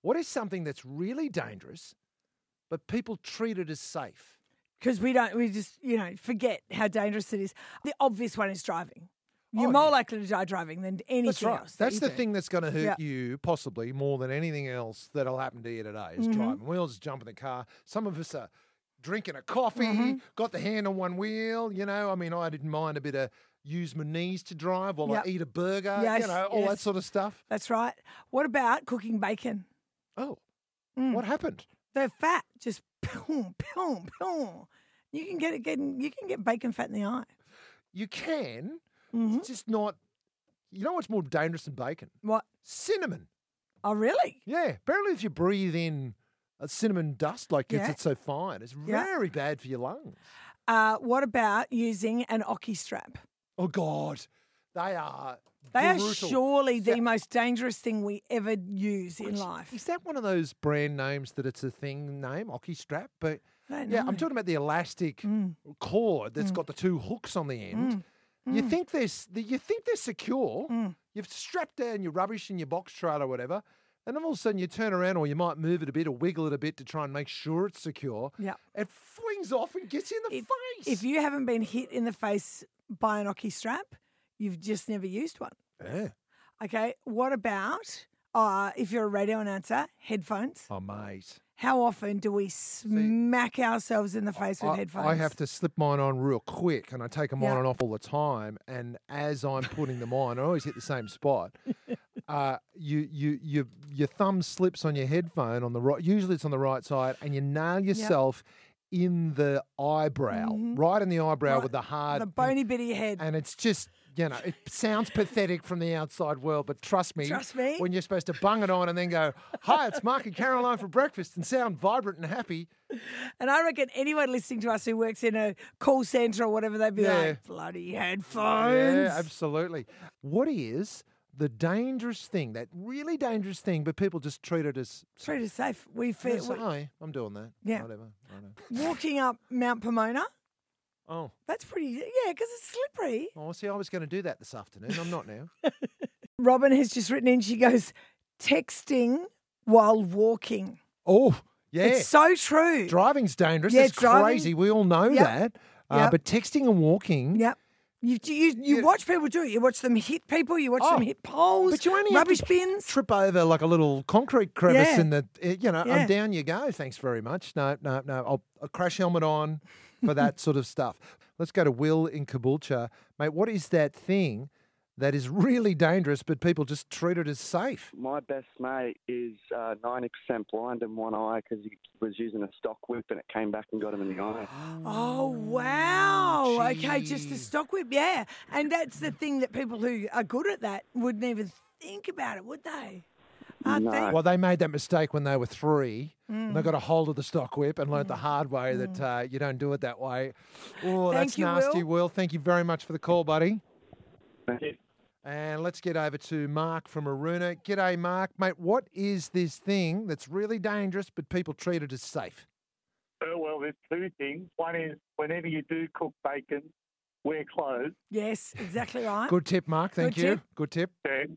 What is something that's really dangerous, but people treat it as safe? Because we just, forget how dangerous it is. The obvious one is driving. You're Oh, more yeah. likely to die driving than anything That's right. else. That's the do. thing that's going to hurt Yeah. you possibly more than anything else that'll happen to you today is driving. We all just jump in the car. Some of us are drinking a coffee, got the hand on one wheel. I mean, I didn't mind a bit of use my knees to drive while I eat a burger, Yes, all that yes. sort of stuff. That's right. What about cooking bacon? Oh, what happened? The fat just boom, boom, boom. You can get bacon fat in the eye. You can. It's just not. You know what's more dangerous than bacon? What? Cinnamon. Oh, really? Yeah. Apparently, if you breathe in a cinnamon dust, gets Yeah. it so fine, it's Yeah. very bad for your lungs. What about using an Oki strap? Oh, God. They are They brutal. are surely the most dangerous thing we ever use in life. Is that one of those brand names that it's a thing name, Oki strap? But I don't yeah, know. I'm talking about the elastic cord that's got the two hooks on the end. You think they're secure. You've strapped down your rubbish in your box trailer or whatever, and then all of a sudden you turn around or you might move it a bit or wiggle it a bit to try and make sure it's secure. Yeah. It flings off and gets you in the face. If you haven't been hit in the face by an Oki strap, you've just never used one. Yeah. Okay, what about if you're a radio announcer, headphones? Oh, mate. How often do we smack ourselves in the face with headphones? I have to slip mine on real quick, and I take them on Yeah. and off all the time. And as I'm putting them on, I always hit the same spot. Your thumb slips on your headphone on the right. Usually, it's on the right side, and you nail yourself in the eyebrow, right in the eyebrow with the hard, the bony bit of your head. and it's just. It sounds pathetic from the outside world, but trust me, when you're supposed to bung it on and then go, "Hi, it's Mark and Caroline for breakfast," and sound vibrant and happy. And I reckon anyone listening to us who works in a call centre or whatever, they'd be like, bloody headphones. Yeah, absolutely. What is the dangerous thing, that really dangerous thing, but people just treat it as... Treat it safe. I'm doing that. Yeah. Whatever. I know. Walking up Mount Pomona, Oh. that's pretty, because it's slippery. Oh, see, I was going to do that this afternoon. I'm not now. Robin has just written in, she goes, texting while walking. Oh, yeah. It's so true. Driving's dangerous. Yeah, it's crazy. We all know that. Yep. But texting and walking... Yep. You watch people do it. You watch them hit people. You watch them hit poles. But you only rubbish have to bins. trip over like a little concrete crevice Yeah. in the, Yeah. and down you go. Thanks very much. No. I'll crash helmet on for that sort of stuff. Let's go to Will in Caboolture. Mate, what is that thing that is really dangerous but people just treat it as safe? My best mate is 90% blind in one eye because he was using a stock whip and it came back and got him in the eye. Oh, wow. Okay, just a stock whip, yeah. And that's the thing that people who are good at that wouldn't even think about it, would they? No. Well, they made that mistake when they were 3 and they got a hold of the stock whip and learnt the hard way that you don't do it that way. Oh, Thank that's you, nasty, Will. Thank you very much for the call, buddy. Thank you. And let's get over to Mark from Aruna. G'day, Mark. Mate, what is this thing that's really dangerous but people treat it as safe? Well, there's two things. One is whenever you do cook bacon, wear clothes. Yes, exactly right. Good tip, Mark. Thank Good you. tip. Good tip.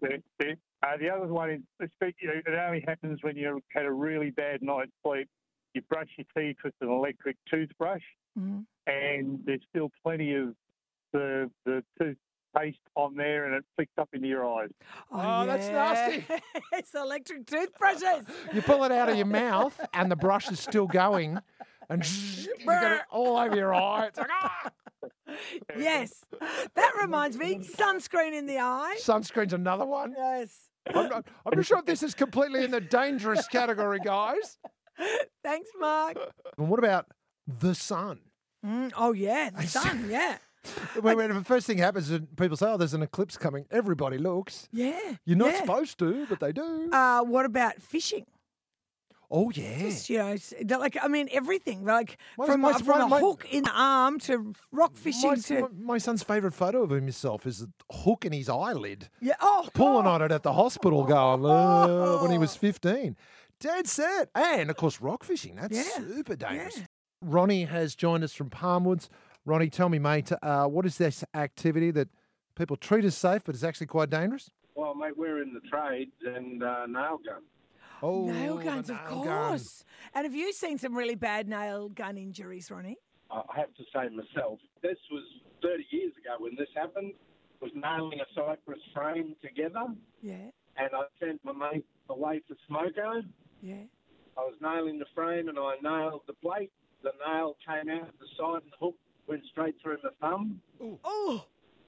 The other one is, it only happens when you've had a really bad night's sleep. You brush your teeth with an electric toothbrush, and there's still plenty of the toothpaste on there, and it flicks up into your eyes. Oh, that's nasty. It's electric toothbrushes. You pull it out of your mouth and the brush is still going and you got it all over your eye. It's like, ah! Yes. That reminds me, sunscreen in the eye. Sunscreen's another one. Yes. I'm not sure if this is completely in the dangerous category, guys. Thanks, Mark. And what about the sun? Oh, yeah, the sun, yeah. When the first thing happens and people say, oh, there's an eclipse coming, everybody looks. Yeah. You're not yeah. supposed to, but they do. What about fishing? Oh, yeah. Just, everything. Like My- from my- a my- hook in the arm to rock fishing to... My son's favourite photo of himself is a hook in his eyelid. Yeah. Oh, Pulling on it at the hospital going, when he was 15. Dead set. And, of course, rock fishing. That's super dangerous. Yeah. Ronnie has joined us from Palmwoods. Ronnie, tell me, mate, what is this activity that people treat as safe but is actually quite dangerous? Well, mate, we're in the trades and nail gun. Oh, Nail the guns, of nail gun. course. And have you seen some really bad nail gun injuries, Ronnie? I have to say myself, this was 30 years ago when this happened. Was nailing a cypress frame together, Yeah, and I sent my mate away for smoko. yeah. I was nailing the frame, and I nailed the plate. The nail came out the side, and the hook went straight through my thumb Oh,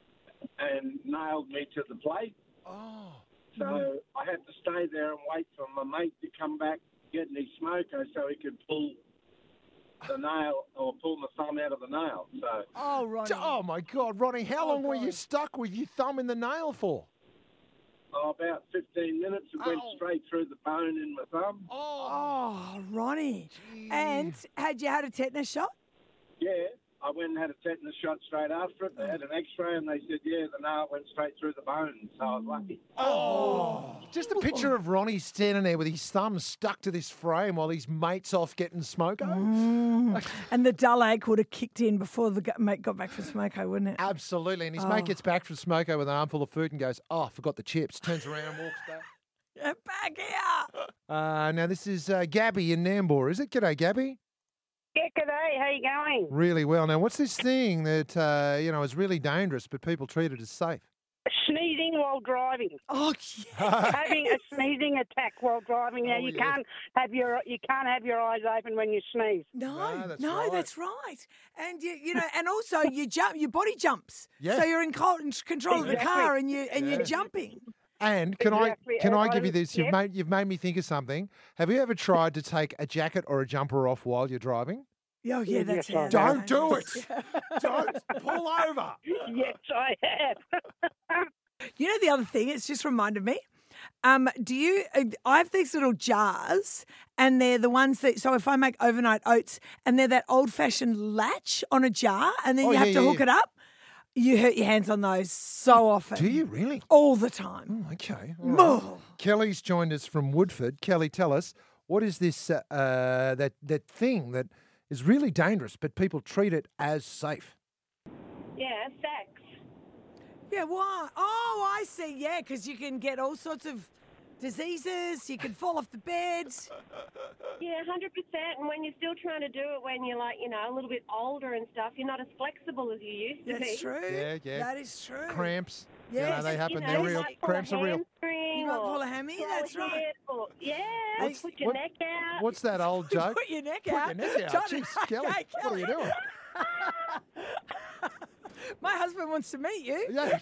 and nailed me to the plate. Oh. So I had to stay there and wait for my mate to come back, get his smoko, so he could pull the nail or pull my thumb out of the nail. So oh, Ronnie. Oh, my God, Ronnie, how long were you God. stuck with your thumb in the nail for? about 15 minutes, it went straight through the bone in my thumb. Oh, Ronnie. And had you had a tetanus shot? Yeah, I went and had a tetanus shot straight after it. They had an X-ray and they said, yeah, the nail went straight through the bone. So I was lucky. Oh. Just a picture of Ronnie standing there with his thumb stuck to this frame while his mate's off getting smoko. And the dull ache would have kicked in before the mate got back from smoko, wouldn't it? Absolutely. And his mate gets back from smoko with an armful of food and goes, oh, I forgot the chips. Turns around and walks back. Get back here. Now, this is Gabby in Nambour, is it? G'day, Gabby. Yeah, g'day. How you going? Really well. Now, what's this thing that, is really dangerous, but people treat it as safe? Sneezing while driving. Oh, yeah. Having a sneezing attack while driving. Now Oh, you yes. can't have your eyes open when you sneeze. No, that's no, right. that's right. And you know, and also you jump, your body jumps. Yeah. So you're in control of the Exactly. car, and you're jumping. And can Exactly. I And give you this? yeah. You've made me think of something. Have you ever tried to take a jacket or a jumper off while you're driving? Oh, yeah, that's Yes, I it. Don't do it. Don't pull over. Yes, I have. You know the other thing? It's just reminded me. Do you? I have these little jars, and they're the ones that. So if I make overnight oats, and they're that old-fashioned latch on a jar, and then Oh, you yeah, have to yeah, hook yeah. it up. You hurt your hands on those so often. Do you really? All the time. Oh, okay. All right. Oh. Kelly's joined us from Woodford. Kelly, tell us, what is this that thing that is really dangerous, but people treat it as safe? Yeah, sex. Yeah, why? Oh, I see. Yeah, because you can get all sorts of diseases. You can fall off the bed. Yeah, 100%. And when you're still trying to do it when you're like, a little bit older and stuff, you're not as flexible as you used to be. That's true. Yeah, yeah. That is true. Cramps. Yes. They happen. You They're you real. might pull Cramps a are real. hamstring You might or pull a hammy, pull that's a right. hip or, What's- put your what- neck out. What's that old joke? Put your neck Put out. your neck out. Johnny- Jeez, Kelly, Okay, what are you doing? My husband wants to meet you. Yeah.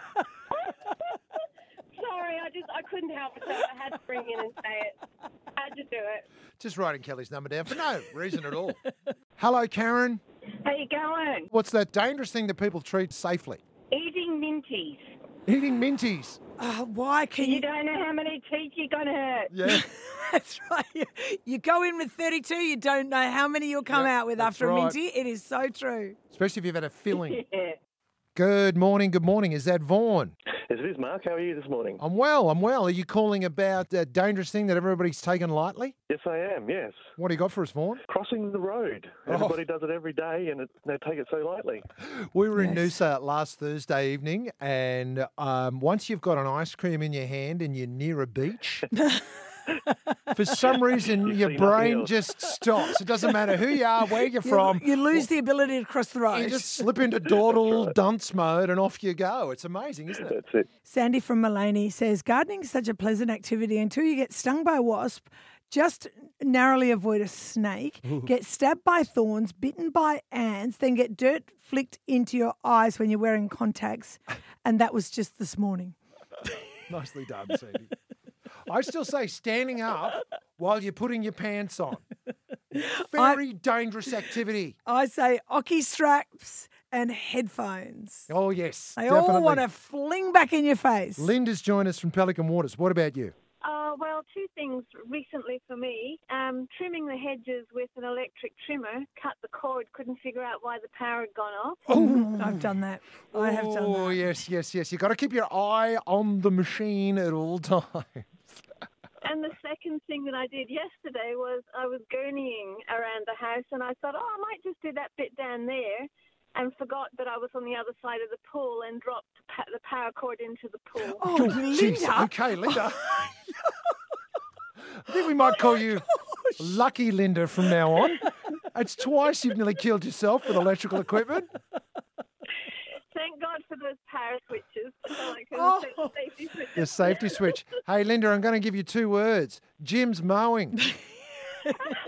Sorry, I couldn't help it. So I had to bring in and say it. I had to do it. Just writing Kelly's number down for no reason at all. Hello, Karen. How you going? What's that dangerous thing that people treat safely? Eating minties. Eating minties. Why can You you? don't know how many teeth you're going to hurt. Yeah. That's right. You go in with 32, you don't know how many you'll come Yep, out with that's after right. a minty. It is so true. Especially if you've had a filling. Yeah. Good morning. Good morning. Is that Vaughan? Yes, it is, Mark. How are you this morning? I'm well. Are you calling about that dangerous thing that everybody's taken lightly? Yes, I am, yes. What do you got for us, Vaughan? Crossing the road. Oh. Everybody does it every day and they take it so lightly. We were in Yes. Noosa last Thursday evening, and once you've got an ice cream in your hand and you're near a beach, for some reason You your see nothing brain else. just stops. It doesn't matter who you are, where you're from. You lose the ability to cross the road. You just slip into dawdle dunce mode and off you go. It's amazing, isn't it? That's it. Sandy from Mulaney says, gardening is such a pleasant activity until you get stung by a wasp, just narrowly avoid a snake, get stabbed by thorns, bitten by ants, then get dirt flicked into your eyes when you're wearing contacts. And that was just this morning. Nicely done, Sandy. I still say standing up while you're putting your pants on. Very dangerous activity. I say ocky straps and headphones. Oh, yes. They definitely. all want to fling back in your face. Linda's joined us from Pelican Waters. What about you? Well, two things recently for me. Trimming the hedges with an electric trimmer, cut the cord, couldn't figure out why the power had gone off. I've done that. I have done Oh, that. yes. You've got to keep your eye on the machine at all times. And the second thing that I did yesterday was I was gurneying around the house and I thought, I might just do that bit down there, and forgot that I was on the other side of the pool and dropped the power cord into the pool. Oh, Jeez. Linda. Okay, Linda. I think we might call you Lucky Linda from now on. It's twice you've nearly killed yourself with electrical equipment. Thank God for those power switches. Safety switches. The safety switch. Hey, Linda, I'm going to give you 2 words. Jim's mowing.